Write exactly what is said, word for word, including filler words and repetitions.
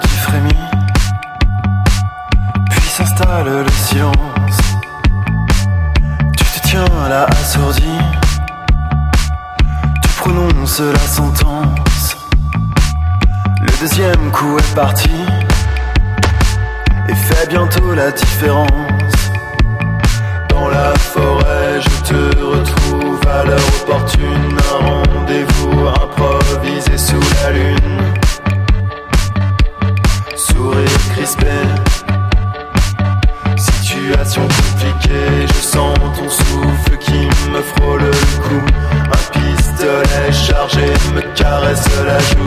qui frémit, puis s'installe le silence. Tu te tiens là assourdi, tu prononces la sentence. Le deuxième coup est parti et fait bientôt la différence. Dans la forêt, je te retrouve à l'heure opportune. Un rendez-vous improvisé sous la lune. Sourire crispé, situation compliquée. Je sens ton souffle qui me frôle le cou. Un pistolet chargé me caresse la joue.